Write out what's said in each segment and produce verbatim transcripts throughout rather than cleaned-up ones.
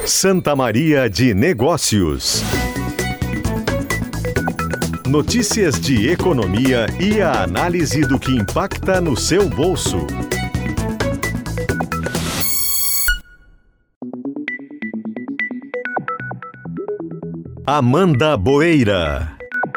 Santa Maria de Negócios. Notícias de economia e a análise do que impacta no seu bolso. Amanda Boeira.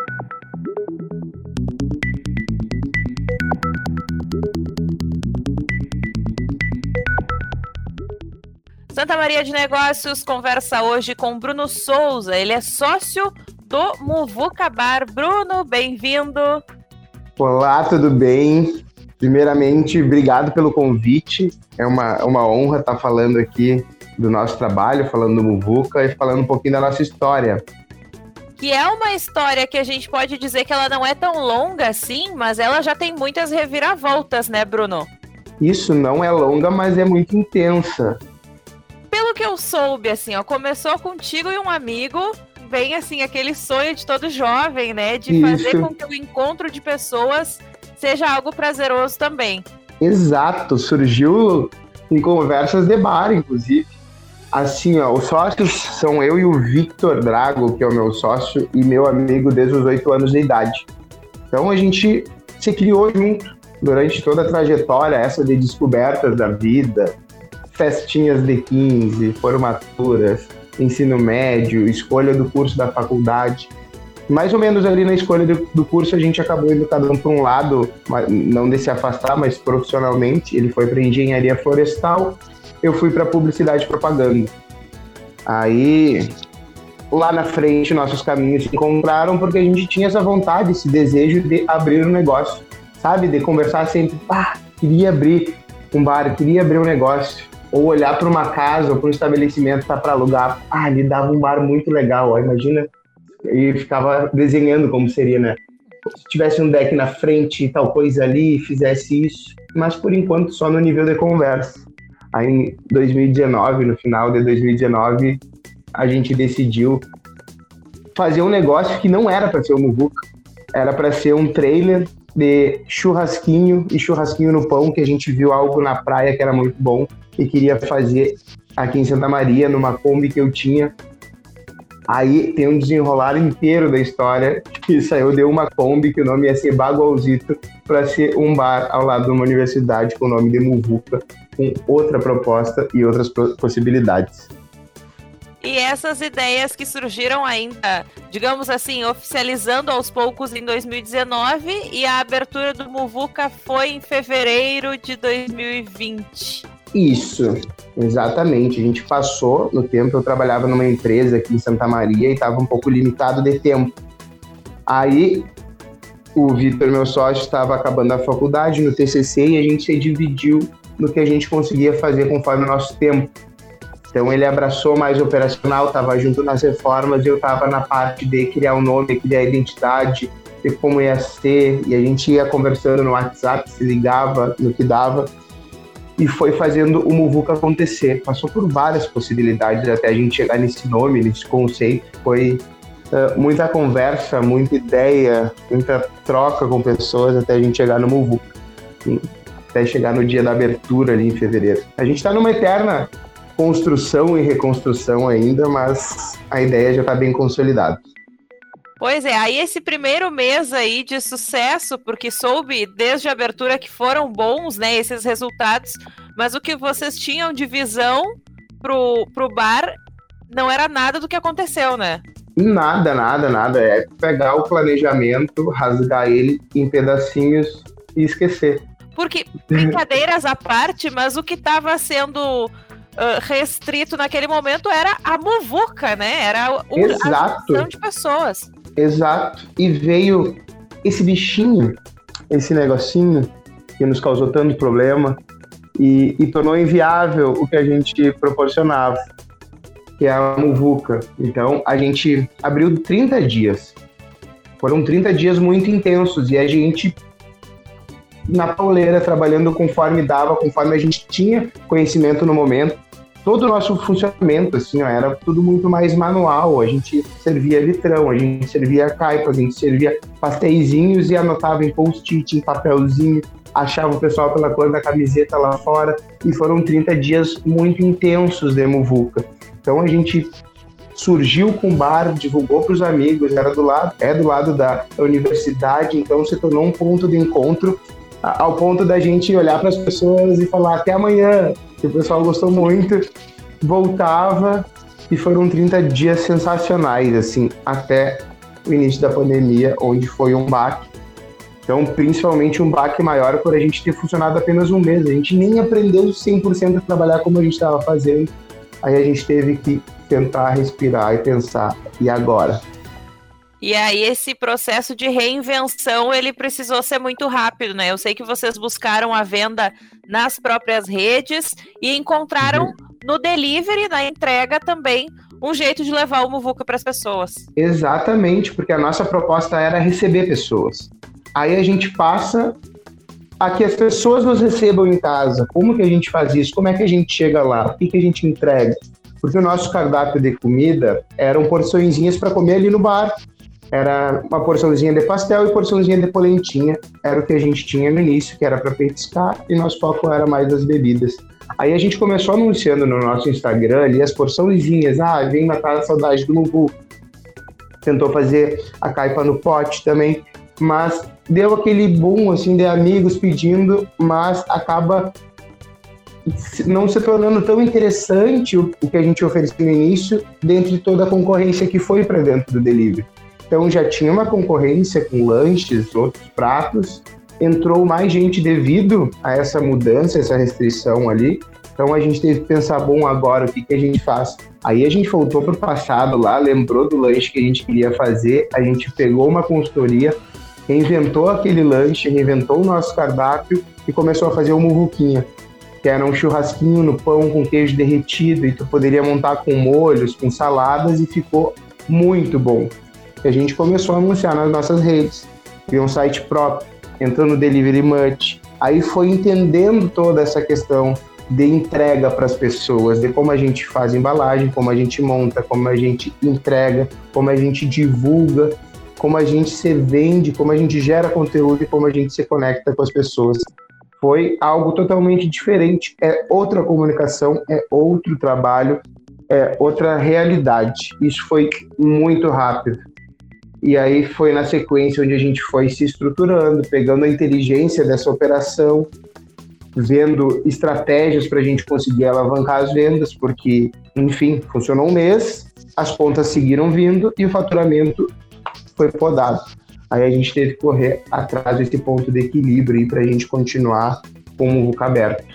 Santa Maria de Negócios conversa hoje com Bruno Souza. Ele é sócio do Muvuca Bar. Bruno, bem-vindo. Olá, tudo bem? Primeiramente, obrigado pelo convite. É uma, uma honra estar falando aqui do nosso trabalho, falando do Muvuca e falando um pouquinho da nossa história. Que é uma história que a gente pode dizer que ela não é tão longa assim, mas ela já tem muitas reviravoltas, né, Bruno? Isso não é longa, mas é muito intensa. Pelo que eu soube, assim, ó, começou contigo e um amigo, bem assim, aquele sonho de todo jovem, né, de Isso. fazer com que o encontro de pessoas seja algo prazeroso também. Exato, surgiu em conversas de bar, inclusive. Assim, ó, os sócios são eu e o Victor Drago, que é o meu sócio e meu amigo desde os oito anos de idade. Então a gente se criou junto durante toda a trajetória essa de descobertas da vida, festinhas de quinze, formaturas, ensino médio, escolha do curso da faculdade. Mais ou menos ali na escolha do, do curso a gente acabou indo cada um para um lado, não de se afastar, mas profissionalmente. Ele foi para engenharia florestal, eu fui para publicidade e propaganda. Aí, lá na frente, nossos caminhos se encontraram porque a gente tinha essa vontade, esse desejo de abrir um negócio, sabe? De conversar sempre, ah, queria abrir um bar, queria abrir um negócio. Ou olhar para uma casa ou para um estabelecimento que tá para alugar, ah, ele dava um bar muito legal, ó, imagina, e ficava desenhando como seria, né? Se tivesse um deck na frente, tal coisa ali, fizesse isso, mas por enquanto só no nível de conversa. Aí em dois mil e dezenove, no final de dois mil e dezenove, a gente decidiu fazer um negócio que não era para ser o Muvuca, era para ser um trailer de churrasquinho e churrasquinho no pão, que a gente viu algo na praia que era muito bom e queria fazer aqui em Santa Maria, numa Kombi que eu tinha. Aí tem um desenrolar inteiro da história que saiu de uma Kombi, que o nome ia ser Bagualzito, para ser um bar ao lado de uma universidade com o nome de Muvuca, com outra proposta e outras possibilidades. E essas ideias que surgiram ainda, digamos assim, oficializando aos poucos em dois mil e dezenove, e a abertura do Muvuca foi em fevereiro de dois mil e vinte. Isso, exatamente. A gente passou no tempo, eu trabalhava numa empresa aqui em Santa Maria e estava um pouco limitado de tempo. Aí o Victor, meu sócio, estava acabando a faculdade no T C C e a gente se dividiu no que a gente conseguia fazer conforme o nosso tempo. Então ele abraçou mais operacional, estava junto nas reformas, e eu estava na parte de criar um nome, criar identidade, de como ia ser, e a gente ia conversando no WhatsApp, se ligava no que dava, e foi fazendo o Muvuca acontecer. Passou por várias possibilidades até a gente chegar nesse nome, nesse conceito. Foi uh, muita conversa, muita ideia, muita troca com pessoas até a gente chegar no Muvuca, até chegar no dia da abertura ali em fevereiro. A gente está numa eterna construção e reconstrução ainda, mas a ideia já está bem consolidada. Pois é, aí esse primeiro mês aí de sucesso, porque soube desde a abertura que foram bons, né, esses resultados, mas o que vocês tinham de visão pro, pro bar não era nada do que aconteceu, né? Nada, nada, nada. É pegar o planejamento, rasgar ele em pedacinhos e esquecer. Porque, brincadeiras à parte, mas o que estava sendo Uh, restrito naquele momento era a Muvuca, né? Era o, a junção de pessoas. Exato. E veio esse bichinho, esse negocinho que nos causou tanto problema e, e tornou inviável o que a gente proporcionava, que é a Muvuca. Então, a gente abriu trinta dias. Foram trinta dias muito intensos e a gente, na pauleira, trabalhando conforme dava, conforme a gente tinha conhecimento no momento. Todo o nosso funcionamento, assim, ó, era tudo muito mais manual. A gente servia litrão, a gente servia caipa, a gente servia pasteizinhos e anotava em post-it, em papelzinho, achava o pessoal pela cor da camiseta lá fora. E foram trinta dias muito intensos de Muvuca. Então a gente surgiu com o bar, divulgou para os amigos, era do lado, é do lado da universidade, então se tornou um ponto de encontro, ao ponto da gente olhar para as pessoas e falar até amanhã, que o pessoal gostou muito, voltava, e foram trinta dias sensacionais, assim, até o início da pandemia, onde foi um baque. Então, principalmente um baque maior por a gente ter funcionado apenas um mês. A gente nem aprendeu cem por cento a trabalhar como a gente estava fazendo. Aí a gente teve que tentar respirar e pensar, e agora? E aí esse processo de reinvenção, ele precisou ser muito rápido, né? Eu sei que vocês buscaram a venda nas próprias redes e encontraram uhum. no delivery, na entrega também, um jeito de levar o Muvuca para as pessoas. Exatamente, porque a nossa proposta era receber pessoas. Aí a gente passa a que as pessoas nos recebam em casa. Como que a gente faz isso? Como é que a gente chega lá? O que, que a gente entrega? Porque o nosso cardápio de comida eram porçõezinhas para comer ali no bar. Era uma porçãozinha de pastel e porçãozinha de polentinha. Era o que a gente tinha no início, que era para petiscar, e nosso foco era mais as bebidas. Aí a gente começou anunciando no nosso Instagram ali as porçõezinhas. Ah, vem matar a saudade do Muvu. Tentou fazer a caipa no pote também. Mas deu aquele boom assim, de amigos pedindo, mas acaba não se tornando tão interessante o, o que a gente oferecia no início, dentre toda a concorrência que foi para dentro do delivery. Então já tinha uma concorrência com lanches, outros pratos, entrou mais gente devido a essa mudança, essa restrição ali. Então a gente teve que pensar, bom, agora o que, que a gente faz? Aí a gente voltou para o passado lá, lembrou do lanche que a gente queria fazer, a gente pegou uma consultoria, reinventou aquele lanche, reinventou o nosso cardápio e começou a fazer o Muvuquinha, que era um churrasquinho no pão com queijo derretido, e tu poderia montar com molhos, com saladas, e ficou muito bom. E a gente começou a anunciar nas nossas redes, criou um site próprio, entrou no Delivery Much, aí foi entendendo toda essa questão de entrega para as pessoas, de como a gente faz embalagem, como a gente monta, como a gente entrega, como a gente divulga, como a gente se vende, como a gente gera conteúdo e como a gente se conecta com as pessoas. Foi algo totalmente diferente, é outra comunicação, é outro trabalho, é outra realidade. Isso foi muito rápido. E aí foi na sequência onde a gente foi se estruturando, pegando a inteligência dessa operação, vendo estratégias para a gente conseguir alavancar as vendas, porque, enfim, funcionou um mês, as contas seguiram vindo e o faturamento foi podado. Aí a gente teve que correr atrás desse ponto de equilíbrio para a gente continuar com o Muvuca aberto.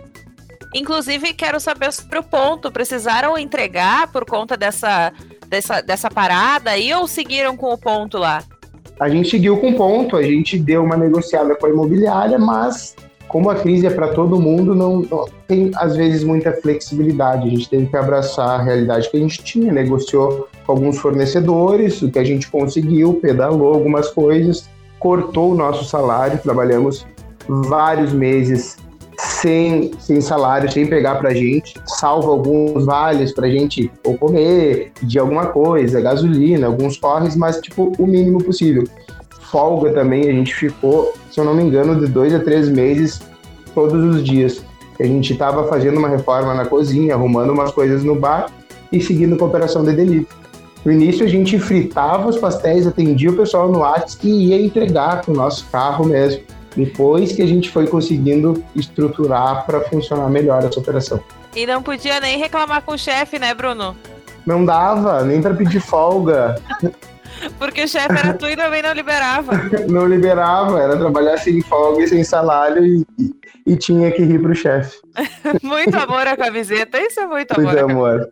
Inclusive, quero saber sobre o ponto. Precisaram entregar por conta dessa, dessa, dessa parada aí ou seguiram com o ponto lá? A gente seguiu com o ponto, a gente deu uma negociada com a imobiliária, mas como a crise é para todo mundo, não, não tem, às vezes, muita flexibilidade. A gente teve que abraçar a realidade que a gente tinha, negociou com alguns fornecedores, o que a gente conseguiu, pedalou algumas coisas, cortou o nosso salário, trabalhamos vários meses sem, sem salário, sem pegar para a gente, salvo alguns vales para a gente ou comer, pedir alguma coisa, gasolina, alguns corres, mas tipo o mínimo possível. Folga também, a gente ficou, se eu não me engano, de dois a três meses todos os dias. A gente estava fazendo uma reforma na cozinha, arrumando umas coisas no bar e seguindo com a operação de delivery. No início a gente fritava os pastéis, atendia o pessoal no WhatsApp e ia entregar com o nosso carro mesmo. Depois que a gente foi conseguindo estruturar para funcionar melhor essa operação. E não podia nem reclamar com o chefe, né, Bruno? Não dava, nem para pedir folga. Porque o chefe era tu e também não liberava. Não liberava, era trabalhar sem folga e sem salário e, e, e tinha que rir pro chefe. Muito amor à camiseta, isso é muito amor. Muito amor.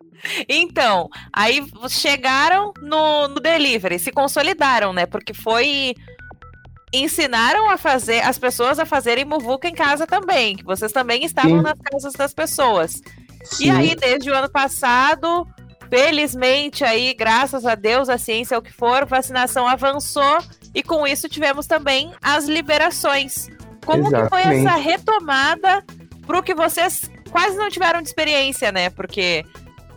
Então, aí chegaram no, no delivery, se consolidaram, né? Porque foi... Ensinaram a fazer, as pessoas a fazerem Muvuca em casa também, que vocês também estavam Sim. nas casas das pessoas. Sim. E aí, desde o ano passado... Felizmente, aí, graças a Deus, a ciência é o que for, vacinação avançou e com isso tivemos também as liberações. Como Exatamente. que foi essa retomada para o que vocês quase não tiveram de experiência, né? Porque...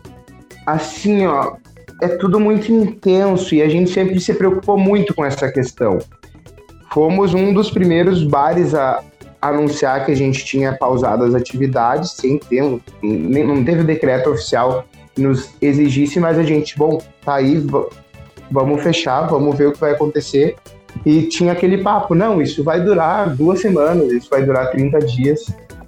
Assim, ó, é tudo muito intenso e a gente sempre se preocupou muito com essa questão. Fomos um dos primeiros bares a anunciar que a gente tinha pausado as atividades, sem ter, não teve decreto oficial nos exigisse, mas a gente, bom, tá aí, v- vamos fechar, vamos ver o que vai acontecer. E tinha aquele papo, não, isso vai durar duas semanas, isso vai durar trinta dias.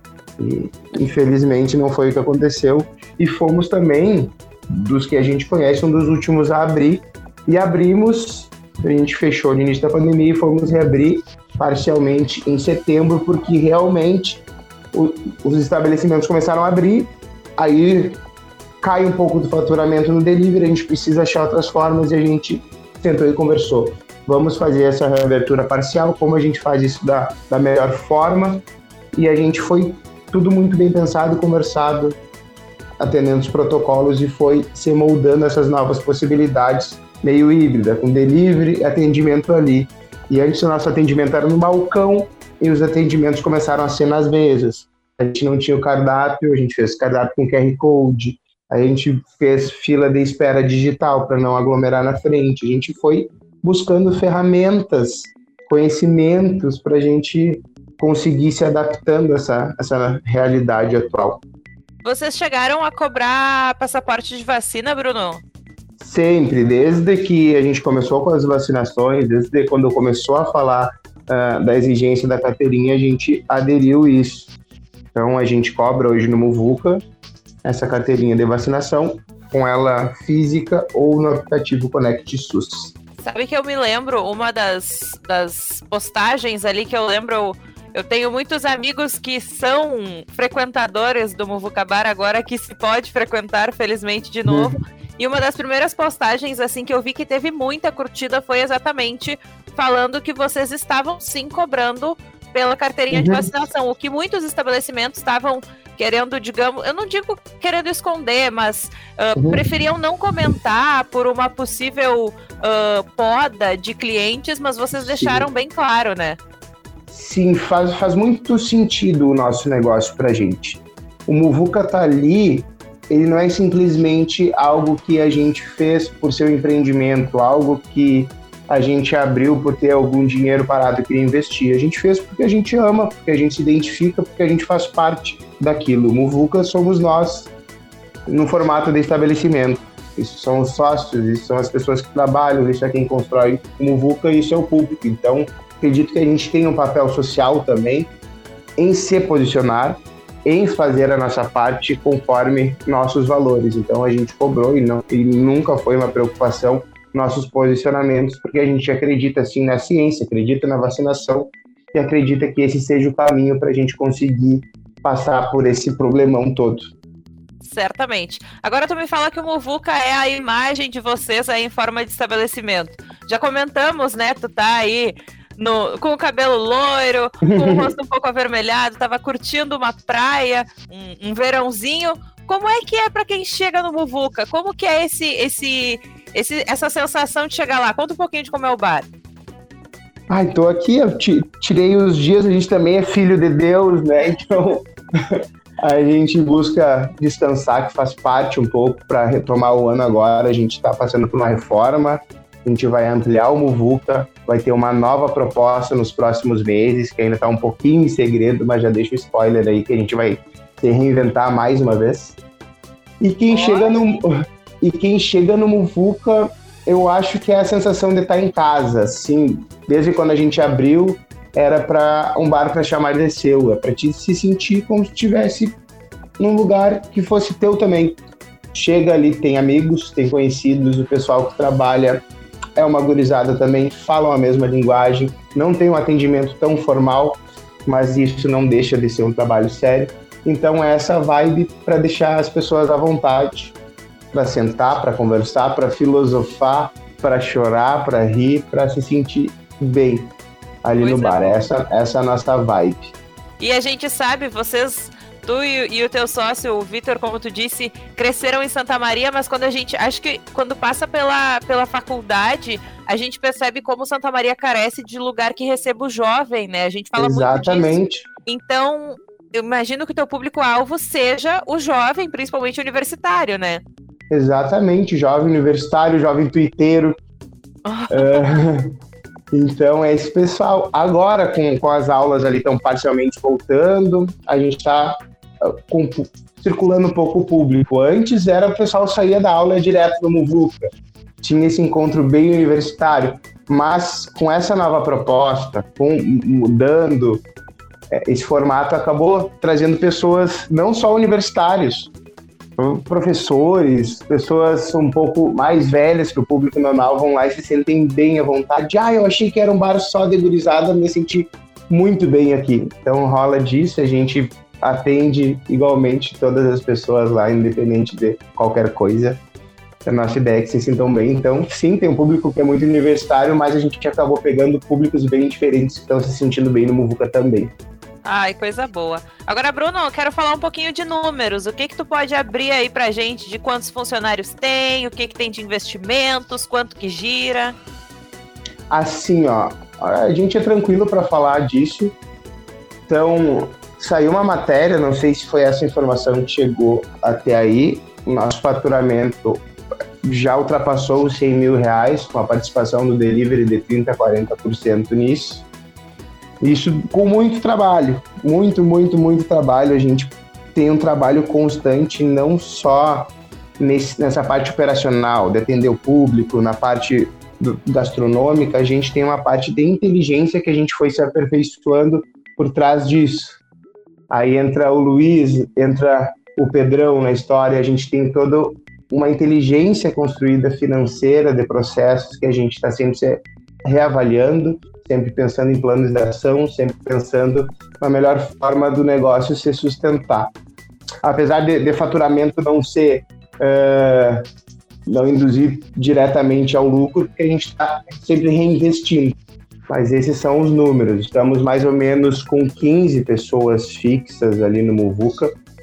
E infelizmente não foi o que aconteceu. E fomos também, dos que a gente conhece, um dos últimos a abrir. E abrimos, a gente fechou no início da pandemia e fomos reabrir parcialmente em setembro, porque realmente o, os estabelecimentos começaram a abrir, aí cai um pouco do faturamento no delivery, a gente precisa achar outras formas e a gente sentou e conversou. Vamos fazer essa reabertura parcial, como a gente faz isso da, da melhor forma, e a gente foi tudo muito bem pensado, conversado, atendendo os protocolos, e foi se moldando essas novas possibilidades, meio híbrida, com delivery e atendimento ali. E antes o nosso atendimento era no balcão, e os atendimentos começaram a ser nas mesas. A gente não tinha o cardápio, a gente fez cardápio com Q R Code, a gente fez fila de espera digital para não aglomerar na frente, a gente foi buscando ferramentas, conhecimentos para a gente conseguir se adaptando a essa, essa realidade atual. Vocês chegaram a cobrar passaporte de vacina, Bruno? Sempre, desde que a gente começou com as vacinações, desde quando começou a falar uh, da exigência da carteirinha, a gente aderiu isso. Então a gente cobra hoje no Muvuca essa carteirinha de vacinação, com ela física ou no aplicativo Conect SUS. Sabe que eu me lembro, uma das, das postagens ali que eu lembro, eu tenho muitos amigos que são frequentadores do Muvuca Bar agora, que se pode frequentar, felizmente, de novo. Hum. E uma das primeiras postagens, assim, que eu vi que teve muita curtida foi exatamente falando que vocês estavam, sim, cobrando pela carteirinha uhum. de vacinação, o que muitos estabelecimentos estavam querendo, digamos, eu não digo querendo esconder, mas uh, uhum. preferiam não comentar por uma possível uh, poda de clientes, mas vocês deixaram sim. bem claro, né? Sim, faz, faz muito sentido o nosso negócio pra gente. O Muvuca tá ali, ele não é simplesmente algo que a gente fez por seu empreendimento, algo que a gente abriu por ter algum dinheiro parado e queria investir. A gente fez porque a gente ama, porque a gente se identifica, porque a gente faz parte daquilo. O Muvuca somos nós, no formato de estabelecimento. Isso são os sócios, isso são as pessoas que trabalham, isso é quem constrói o Muvuca e isso é o público. Então, acredito que a gente tem um papel social também em se posicionar, em fazer a nossa parte conforme nossos valores. Então, a gente cobrou e, não, e nunca foi uma preocupação nossos posicionamentos, porque a gente acredita sim na ciência, acredita na vacinação e acredita que esse seja o caminho para a gente conseguir passar por esse problemão todo. Certamente. Agora tu me fala que o Muvuca é a imagem de vocês aí em forma de estabelecimento. Já comentamos, né? Tu tá aí no, com o cabelo loiro, com o rosto um pouco avermelhado, tava curtindo uma praia, um, um verãozinho. Como é que é para quem chega no Muvuca? Como que é esse... esse Esse, essa sensação de chegar lá? Conta um pouquinho de como é o bar. Ai, tô aqui, eu tirei os dias, a gente também é filho de Deus, né? Então a gente busca descansar, que faz parte um pouco para retomar o ano agora. A gente está passando por uma reforma, a gente vai ampliar o Muvuca, vai ter uma nova proposta nos próximos meses, que ainda está um pouquinho em segredo, mas já deixo o spoiler aí que a gente vai se reinventar mais uma vez. E quem oh. chega no... E quem chega no Muvuca, eu acho que é a sensação de estar em casa, assim, desde quando a gente abriu, era para um bar para chamar de seu, é para te se sentir como se estivesse num lugar que fosse teu também. Chega ali, tem amigos, tem conhecidos, o pessoal que trabalha é uma gurizada também, falam a mesma linguagem, não tem um atendimento tão formal, mas isso não deixa de ser um trabalho sério. Então é essa vibe para deixar as pessoas à vontade, para sentar, para conversar, para filosofar, para chorar, para rir, para se sentir bem ali pois no bar. É essa, essa é a nossa vibe. E a gente sabe, vocês, tu e, e o teu sócio, o Vitor, como tu disse, cresceram em Santa Maria, mas quando a gente, acho que quando passa pela, pela faculdade, a gente percebe como Santa Maria carece de lugar que receba o jovem, né? A gente fala Exatamente. muito disso. Então, eu imagino que o teu público-alvo seja o jovem, principalmente universitário, né? Exatamente, jovem universitário, jovem tuiteiro. Oh. É, então é esse pessoal. Agora, com, com as aulas ali estão parcialmente voltando, a gente está com, circulando um pouco o público. Antes era o pessoal saía da aula direto no Muvuca, tinha esse encontro bem universitário, mas com essa nova proposta, com, mudando esse formato, acabou trazendo pessoas, não só universitários, professores, pessoas um pouco mais velhas que o público normal vão lá e se sentem bem à vontade. Ah, eu achei que era um bar só de gurizada, me senti muito bem aqui. Então rola disso, a gente atende igualmente todas as pessoas lá, independente de qualquer coisa. A nossa ideia é que se sintam bem. Então, sim, tem um público que é muito universitário, mas a gente acabou pegando públicos bem diferentes que estão se sentindo bem no Muvuca também. Ai, coisa boa. Agora, Bruno, eu quero falar um pouquinho de números. O que que tu pode abrir aí pra gente de quantos funcionários tem, o que que tem de investimentos, quanto que gira? Assim, ó, a gente é tranquilo para falar disso. Então, saiu uma matéria, não sei se foi essa informação que chegou até aí. O nosso faturamento já ultrapassou os cem mil reais, com a participação do delivery de trinta por cento a quarenta por cento nisso. Isso com muito trabalho, muito, muito, muito trabalho. A gente tem um trabalho constante, não só nesse, nessa parte operacional, de atender o público, na parte do, gastronômica, a gente tem uma parte de inteligência que a gente foi se aperfeiçoando por trás disso. Aí entra o Luiz, entra o Pedrão na história, a gente tem toda uma inteligência construída financeira de processos que a gente está sempre se reavaliando, sempre pensando em planos de ação, sempre pensando na melhor forma do negócio se sustentar. Apesar de, de faturamento não ser, uh, não induzir diretamente ao lucro, porque a gente está sempre reinvestindo. Mas esses são os números. Estamos mais ou menos com quinze pessoas fixas ali no Muvuca,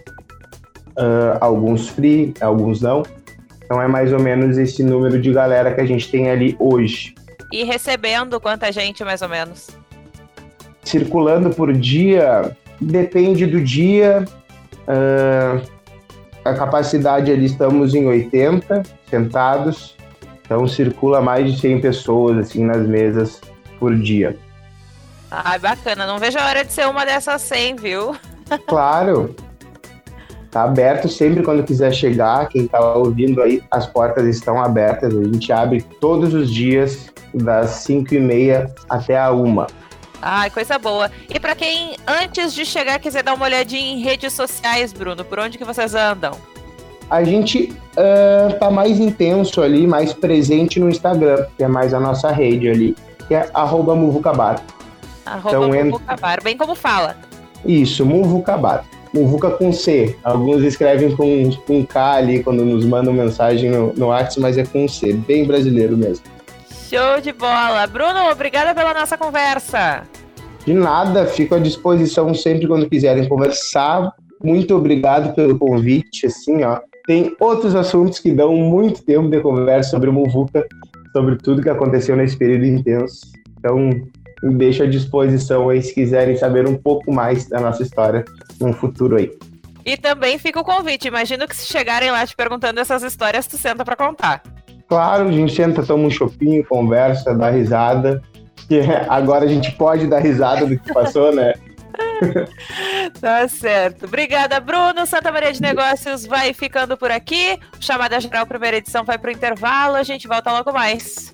uh, alguns free, alguns não. Então é mais ou menos esse número de galera que a gente tem ali hoje. E recebendo quanta gente, mais ou menos? Circulando por dia, depende do dia. Uh, a capacidade ali, estamos em oitenta sentados. Então circula mais de cem pessoas assim nas mesas por dia. Ai, bacana. Não vejo a hora de ser uma dessas cem, viu? Claro. Tá aberto sempre quando quiser chegar. Quem tá ouvindo aí, as portas estão abertas. A gente abre todos os dias, das cinco e meia até a uma. Ai, coisa boa. E para quem, antes de chegar, quiser dar uma olhadinha em redes sociais, Bruno, por onde que vocês andam? A gente uh, tá mais intenso ali, mais presente no Instagram, que é mais a nossa rede ali, que é arroba Muvucabar. Arroba então, Muvucabar, bem como fala. Isso, Muvucabar. Muvuca com C. Alguns escrevem com, com K ali quando nos mandam mensagem no, no WhatsApp, mas é com C, bem brasileiro mesmo. Show de bola. Bruno, obrigada pela nossa conversa. De nada, fico à disposição sempre quando quiserem conversar. Muito obrigado pelo convite. Assim, ó, tem outros assuntos que dão muito tempo de conversa sobre o Muvuca, sobre tudo que aconteceu nesse período intenso. Então, me deixo à disposição aí se quiserem saber um pouco mais da nossa história no futuro aí. E também fica o convite. Imagino que se chegarem lá te perguntando essas histórias, tu senta pra contar. Claro, a gente senta, toma um chopinho, conversa, dá risada. Que agora a gente pode dar risada do que passou, né? Tá certo. Obrigada, Bruno. Santa Maria de Negócios vai ficando por aqui. O Chamada Geral, primeira edição, vai pro intervalo. A gente volta logo mais.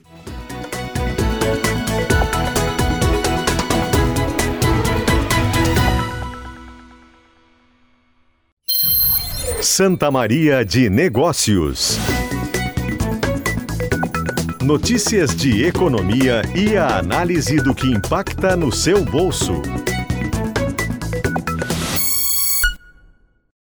Santa Maria de Negócios. Notícias de economia e a análise do que impacta no seu bolso.